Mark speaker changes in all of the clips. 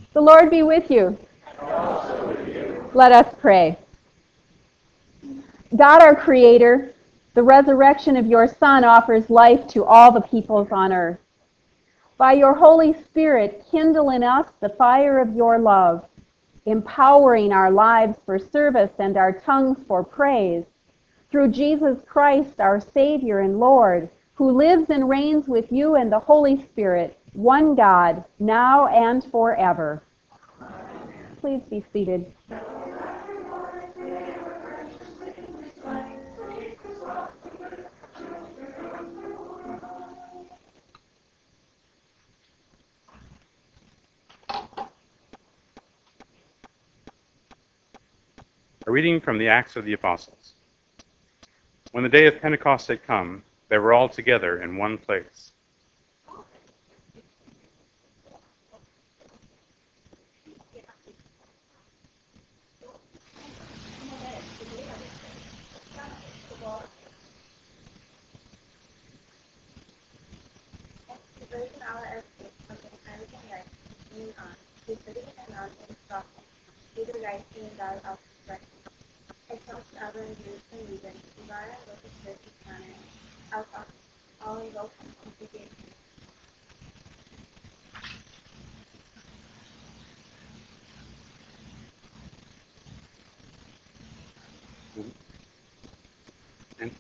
Speaker 1: The Lord be with you. Let us pray. God, our Creator, the resurrection of your Son offers life to all the peoples on earth. By your Holy Spirit, kindle in us the fire of your love, empowering our lives for service and our tongues for praise. Through Jesus Christ, our Savior and Lord, who lives and reigns with you and the Holy Spirit, one God, now and forever. Please be seated.
Speaker 2: A reading from the Acts of the Apostles. When the day of Pentecost had come, they were all together in one place. And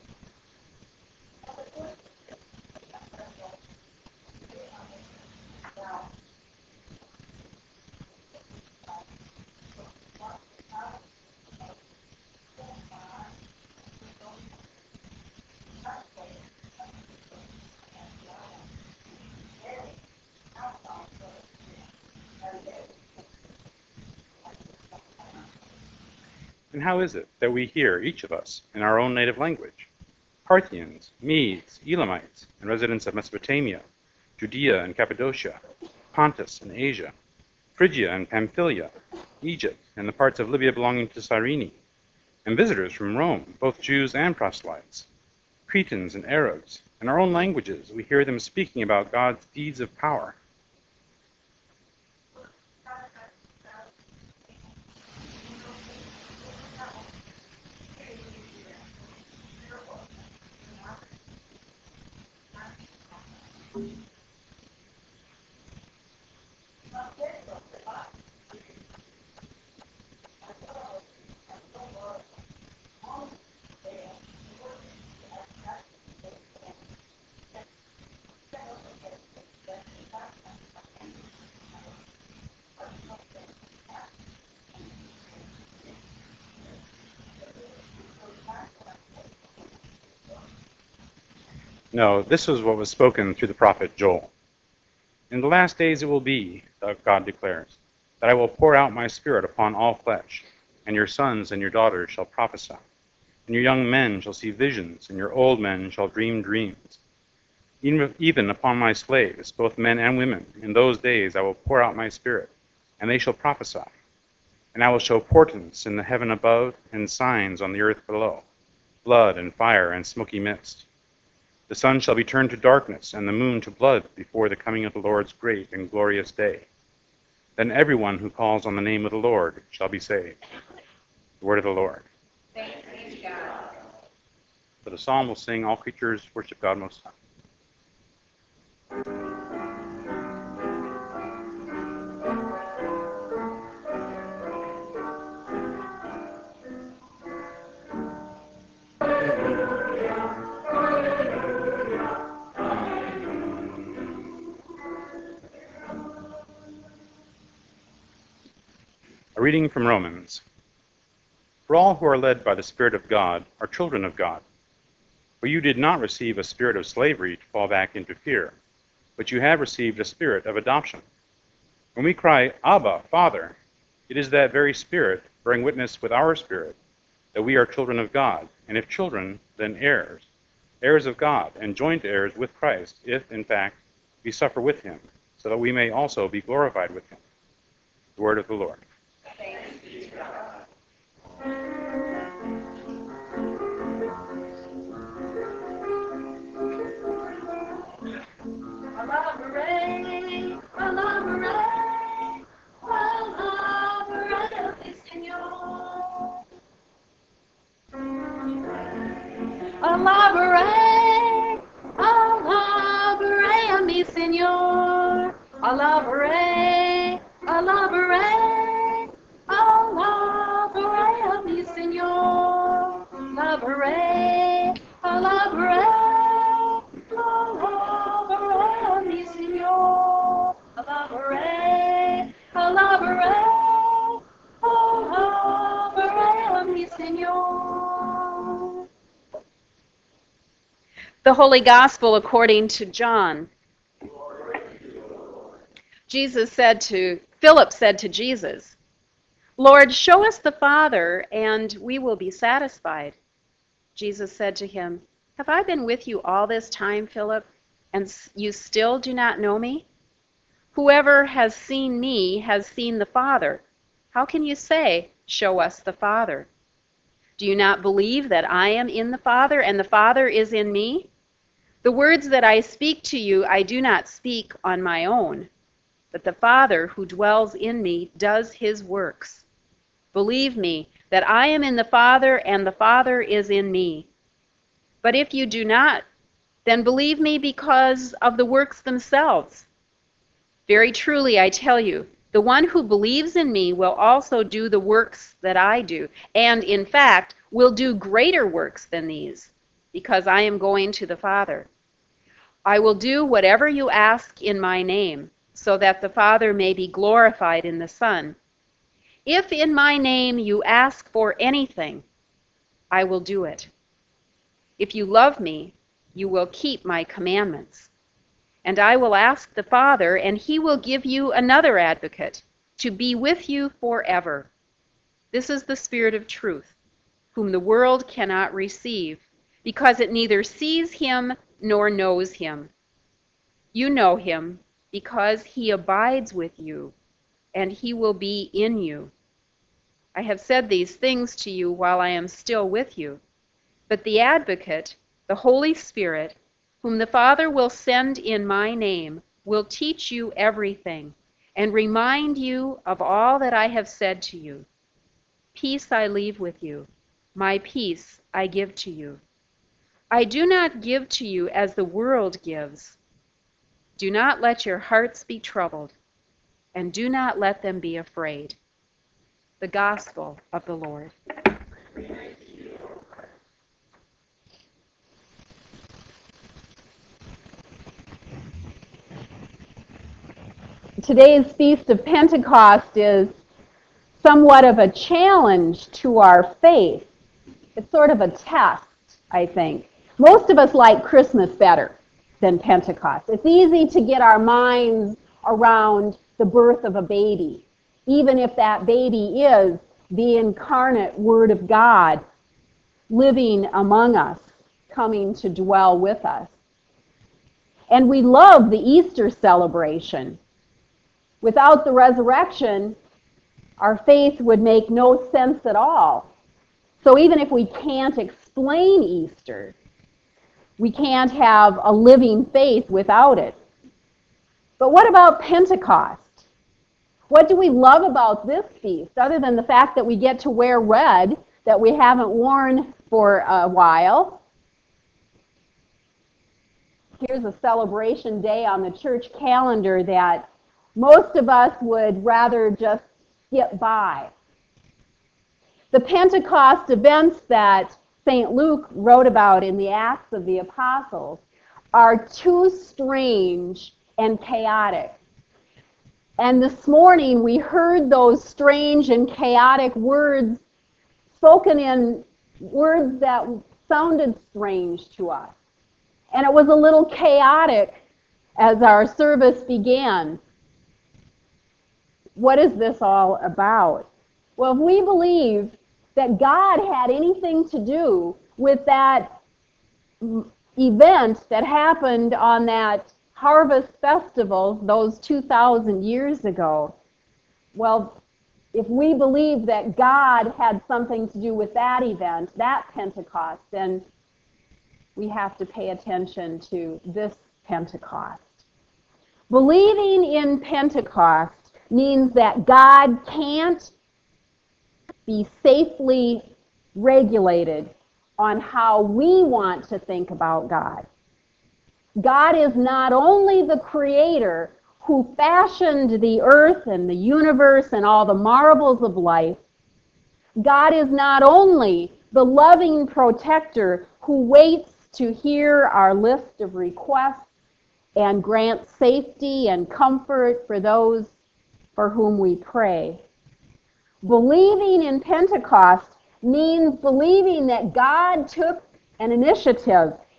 Speaker 2: how is it that we hear, each of us, in our own native language? Parthians, Medes, Elamites, and residents of Mesopotamia, Judea and Cappadocia, Pontus and Asia, Phrygia and Pamphylia, Egypt, and the parts of Libya belonging to Cyrene, and visitors from Rome, both Jews and proselytes, Cretans and Arabs. In our own languages, we hear them speaking about God's deeds of power. No, this was what was spoken through the prophet Joel. In the last days it will be, God declares, that I will pour out my Spirit upon all flesh, and your sons and your daughters shall prophesy, and your young men shall see visions, and your old men shall dream dreams. Even upon my slaves, both men and women, in those days I will pour out my Spirit, and they shall prophesy. And I will show portents in the heaven above, and signs on the earth below, blood and fire and smoky mist. The sun shall be turned to darkness, and the moon to blood before the coming of the Lord's great and glorious day. Then everyone who calls on the name of the Lord shall be saved. The word of the Lord.
Speaker 1: Thanks be to God.
Speaker 2: For the psalm will sing, all creatures worship God Most High. A reading from Romans. For all who are led by the Spirit of God are children of God. For you did not receive a spirit of slavery to fall back into fear, but you have received a spirit of adoption. When we cry, Abba, Father, it is that very Spirit bearing witness with our spirit that we are children of God, and if children, then heirs, heirs of God, and joint heirs with Christ, if, in fact, we suffer with him, so that we may also be glorified with him. The word of the Lord.
Speaker 1: Thanks be to God. Holy Gospel according to John. Philip said to Jesus, "Lord, show us the Father, and we will be satisfied." Jesus said to him, "Have I been with you all this time, Philip, and you still do not know me? Whoever has seen me has seen the Father. How can you say, 'Show us the Father'? Do you not believe that I am in the Father, and the Father is in me? The words that I speak to you, I do not speak on my own, but the Father who dwells in me does his works. Believe me that I am in the Father, and the Father is in me. But if you do not, then believe me because of the works themselves. Very truly, I tell you, the one who believes in me will also do the works that I do, and in fact, will do greater works than these, because I am going to the Father. I will do whatever you ask in my name, so that the Father may be glorified in the Son. If in my name you ask for anything, I will do it. If you love me, you will keep my commandments. And I will ask the Father, and he will give you another advocate to be with you forever. This is the Spirit of truth, whom the world cannot receive, because it neither sees him nor knows him. You know him, because he abides with you, and he will be in you. I have said these things to you while I am still with you. But the Advocate, the Holy Spirit, whom the Father will send in my name, will teach you everything and remind you of all that I have said to you. Peace I leave with you. My peace I give to you. I do not give to you as the world gives. Do not let your hearts be troubled, and do not let them be afraid. The Gospel of the Lord. Today's Feast of Pentecost is somewhat of a challenge to our faith. It's sort of a test, I think. Most of us like Christmas better than Pentecost. It's easy to get our minds around the birth of a baby, even if that baby is the incarnate Word of God living among us, coming to dwell with us. And we love the Easter celebration. Without the resurrection, our faith would make no sense at all. So even if we can't explain Easter, we can't have a living faith without it. But what about Pentecost? What do we love about this feast, other than the fact that we get to wear red that we haven't worn for a while? Here's a celebration day on the church calendar that most of us would rather just skip by. The Pentecost events that St. Luke wrote about in the Acts of the Apostles are too strange and chaotic. And this morning we heard those strange and chaotic words spoken in words that sounded strange to us. And it was a little chaotic as our service began. What is this all about? Well, if we believe that God had anything to do with that event that happened on that harvest festival those 2,000 years ago, well, if we believe that God had something to do with that event, that Pentecost, then we have to pay attention to this Pentecost. Believing in Pentecost means that God can't be safely regulated on how we want to think about God. God is not only the creator who fashioned the earth and the universe and all the marvels of life. God is not only the loving protector who waits to hear our list of requests and grant safety and comfort for those for whom we pray. Believing in Pentecost means believing that God took an initiative.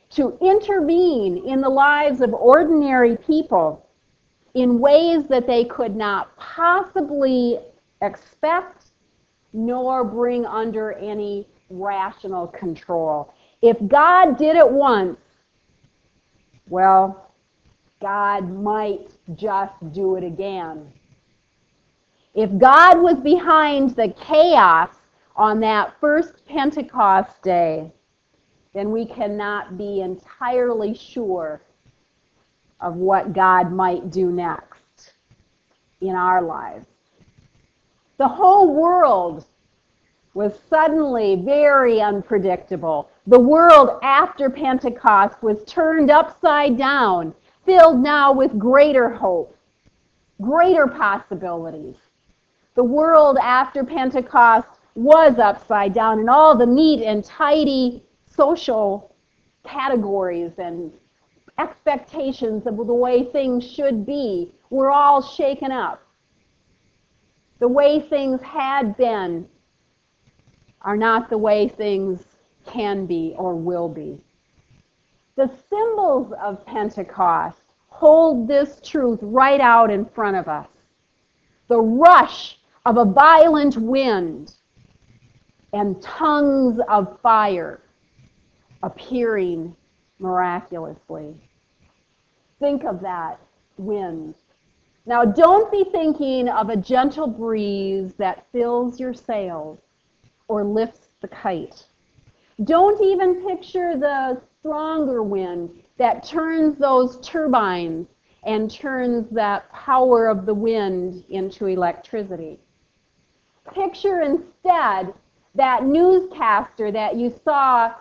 Speaker 1: to intervene in the lives of ordinary people in ways that they could not possibly expect nor bring under any rational control. If God did it once, well, God might just do it again. If God was behind the chaos on that first Pentecost day, then we cannot be entirely sure of what God might do next in our lives. The whole world was suddenly very unpredictable. The world after Pentecost was turned upside down, filled now with greater hope, greater possibilities. The world after Pentecost was upside down, and all the neat and tidy social categories and expectations of the way things should be were all shaken up. The way things had been are not the way things can be or will be. The symbols of Pentecost hold this truth right out in front of us. The rush of a violent wind and tongues of fire appearing miraculously. Think of that wind. Now, don't be thinking of a gentle breeze that fills your sails or lifts the kite. Don't even picture the stronger wind that turns those turbines and turns that power of the wind into electricity. Picture instead that newscaster that you saw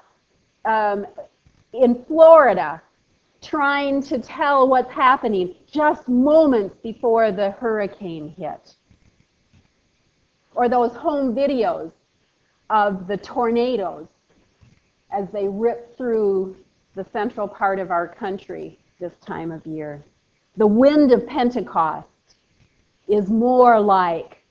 Speaker 1: in Florida trying to tell what's happening just moments before the hurricane hit. Or those home videos of the tornadoes as they rip through the central part of our country this time of year. The wind of Pentecost is more like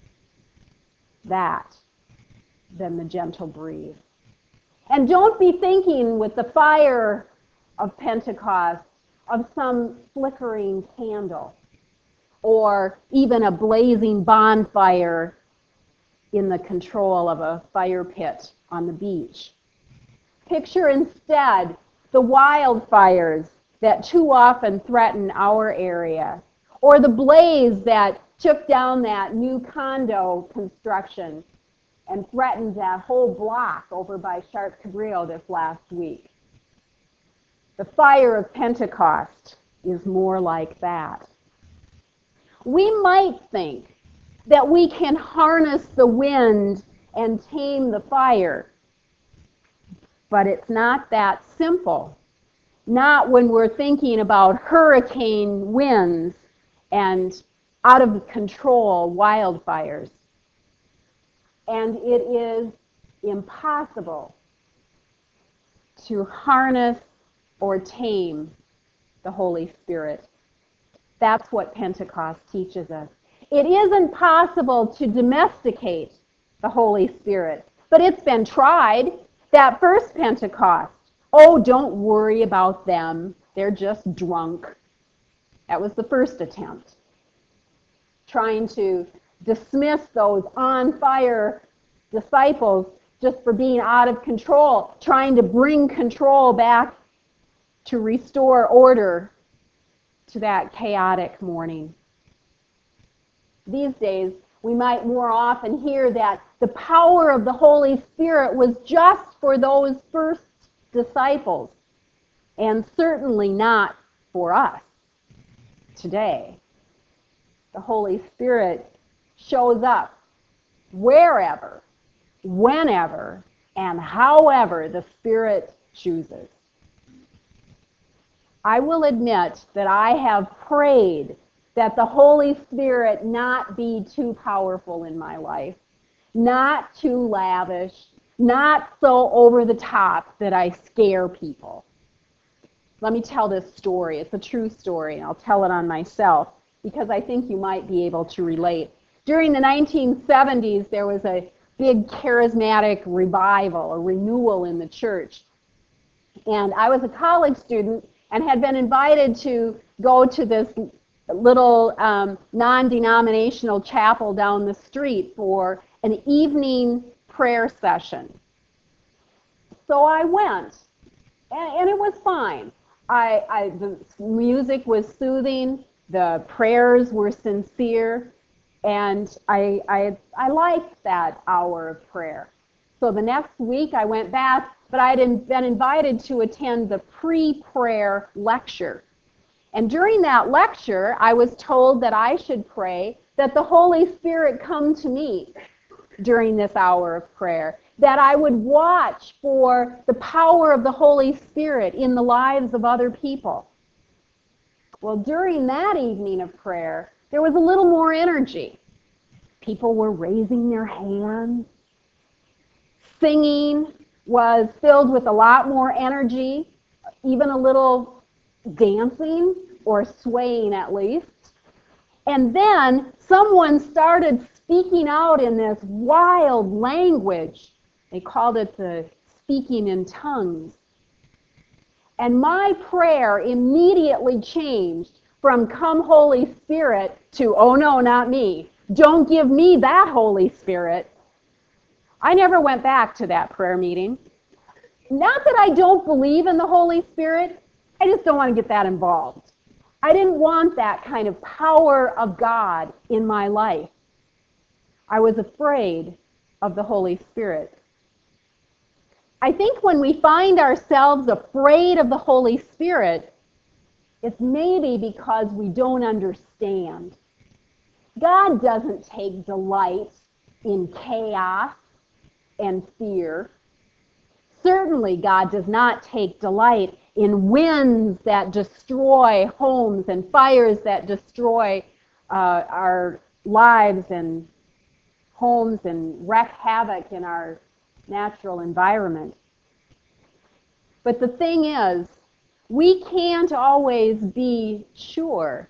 Speaker 1: that than the gentle breeze. And don't be thinking with the fire of Pentecost of some flickering candle or even a blazing bonfire in the control of a fire pit on the beach. Picture instead the wildfires that too often threaten our area, or the blaze that took down that new condo construction and threatened that whole block over by Sharp Cabrillo this last week. The fire of Pentecost is more like that. We might think that we can harness the wind and tame the fire, but it's not that simple. Not when we're thinking about hurricane winds and out of control wildfires. And it is impossible to harness or tame the Holy Spirit. That's what Pentecost teaches us. It isn't possible to domesticate the Holy Spirit, but it's been tried. That first Pentecost, oh, don't worry about them. They're just drunk. That was the first attempt. Trying to dismiss those on-fire disciples just for being out of control, trying to bring control back to restore order to that chaotic morning. These days, we might more often hear that the power of the Holy Spirit was just for those first disciples, and certainly not for us today. The Holy Spirit shows up wherever, whenever, and however the Spirit chooses. I will admit that I have prayed that the Holy Spirit not be too powerful in my life, not too lavish, not so over the top that I scare people. Let me tell this story. It's a true story, and I'll tell it on myself because I think you might be able to relate. During the 1970s, there was a big charismatic revival, a renewal in the church. And I was a college student and had been invited to go to this little non-denominational chapel down the street for an evening prayer session. So I went, and it was fine. The music was soothing, the prayers were sincere, and I liked that hour of prayer. So the next week I went back, but I had been invited to attend the pre-prayer lecture. And during that lecture, I was told that I should pray that the Holy Spirit come to me during this hour of prayer, that I would watch for the power of the Holy Spirit in the lives of other people. Well, during that evening of prayer, there was a little more energy. People were raising their hands. Singing was filled with a lot more energy, even a little dancing or swaying at least. And then someone started speaking out in this wild language. They called it the speaking in tongues. And my prayer immediately changed from "Come, Holy Spirit" to "Oh no, not me. Don't give me that Holy Spirit." I never went back to that prayer meeting. Not that I don't believe in the Holy Spirit, I just don't want to get that involved. I didn't want that kind of power of God in my life. I was afraid of the Holy Spirit. I think when we find ourselves afraid of the Holy Spirit, it's maybe because we don't understand. God doesn't take delight in chaos and fear. Certainly, God does not take delight in winds that destroy homes and fires that destroy our lives and homes and wreak havoc in our natural environment. But the thing is, we can't always be sure.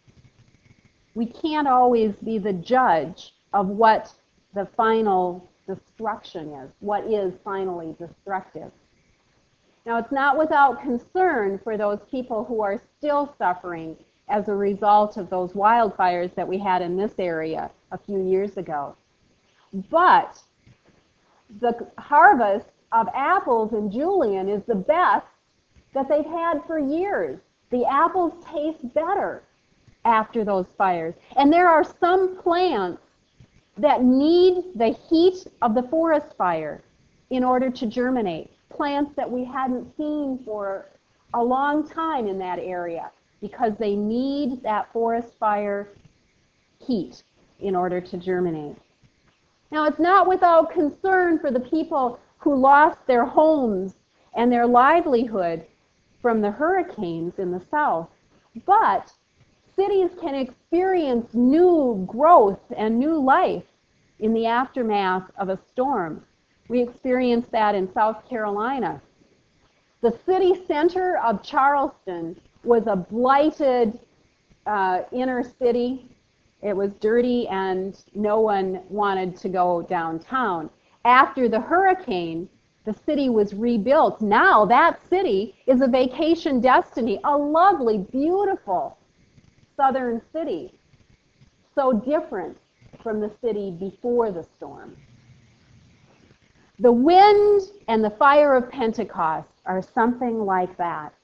Speaker 1: We can't always be the judge of what the final destruction is, what is finally destructive. Now, it's not without concern for those people who are still suffering as a result of those wildfires that we had in this area a few years ago. But the harvest of apples in Julian is the best that they've had for years. The apples taste better after those fires. And there are some plants that need the heat of the forest fire in order to germinate. Plants that we hadn't seen for a long time in that area because they need that forest fire heat in order to germinate. Now, it's not without concern for the people who lost their homes and their livelihood from the hurricanes in the south, but cities can experience new growth and new life in the aftermath of a storm. We experienced that in South Carolina. The city center of Charleston was a blighted inner city. It was dirty and no one wanted to go downtown. After the hurricane, the city was rebuilt. Now that city is a vacation destiny, a lovely, beautiful southern city. So different from the city before the storm. The wind and the fire of Pentecost are something like that.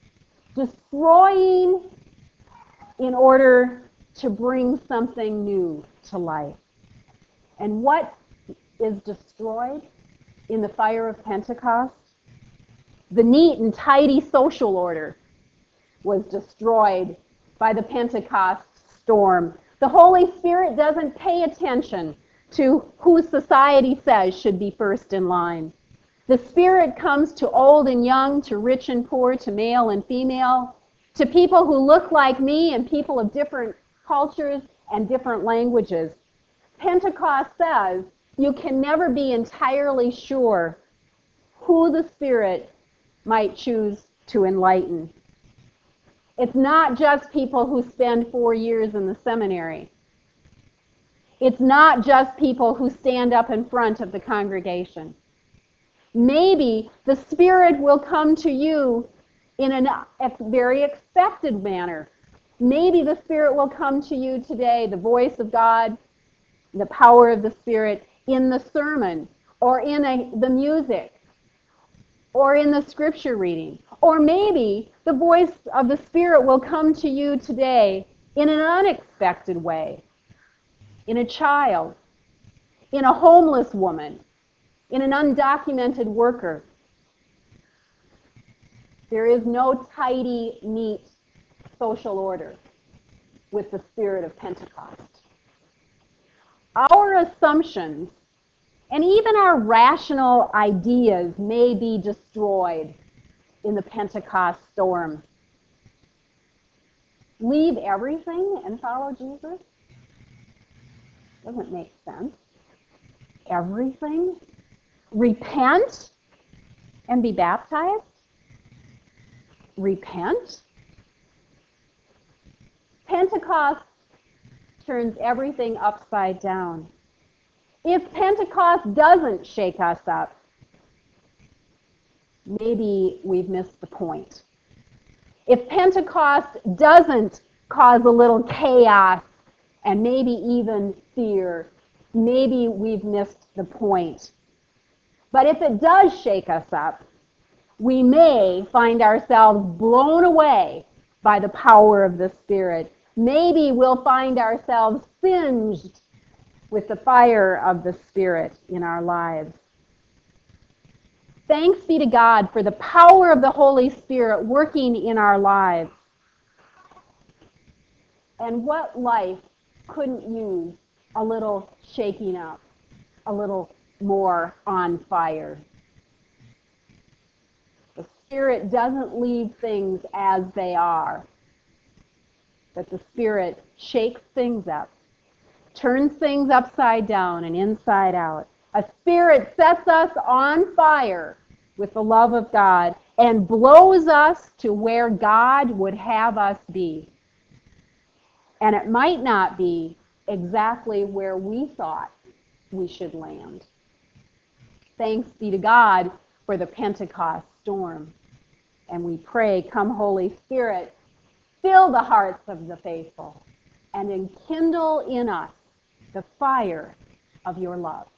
Speaker 1: Destroying in order to bring something new to life. And what is destroyed in the fire of Pentecost? The neat and tidy social order was destroyed by the Pentecost storm. The Holy Spirit doesn't pay attention to who society says should be first in line. The Spirit comes to old and young, to rich and poor, to male and female, to people who look like me and people of different cultures and different languages. Pentecost says you can never be entirely sure who the Spirit might choose to enlighten. It's not just people who spend 4 years in the seminary. It's not just people who stand up in front of the congregation. Maybe the Spirit will come to you in a very expected manner. Maybe the Spirit will come to you today, the voice of God, the power of the Spirit, in the sermon, or in the music, or in the scripture reading. Or maybe the voice of the Spirit will come to you today in an unexpected way, in a child, in a homeless woman, in an undocumented worker. There is no tidy, neat social order with the spirit of Pentecost. Our assumptions and even our rational ideas may be destroyed in the Pentecost storm. Leave everything and follow Jesus? Doesn't make sense. Everything? Repent and be baptized? Repent? Pentecost turns everything upside down. If Pentecost doesn't shake us up, maybe we've missed the point. If Pentecost doesn't cause a little chaos and maybe even fear, maybe we've missed the point. But if it does shake us up, we may find ourselves blown away by the power of the Spirit. Maybe we'll find ourselves singed with the fire of the Spirit in our lives. Thanks be to God for the power of the Holy Spirit working in our lives. And what life couldn't use a little shaking up, a little more on fire? The Spirit doesn't leave things as they are, but the Spirit shakes things up, turns things upside down and inside out. A Spirit sets us on fire with the love of God and blows us to where God would have us be. And it might not be exactly where we thought we should land. Thanks be to God for the Pentecost storm. And we pray, come Holy Spirit, fill the hearts of the faithful and enkindle in us the fire of your love.